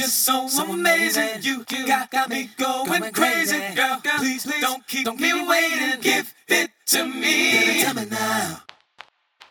just so amazing. You got me going crazy, girl. Please don't keep me waiting. Give it to me. Tell me now.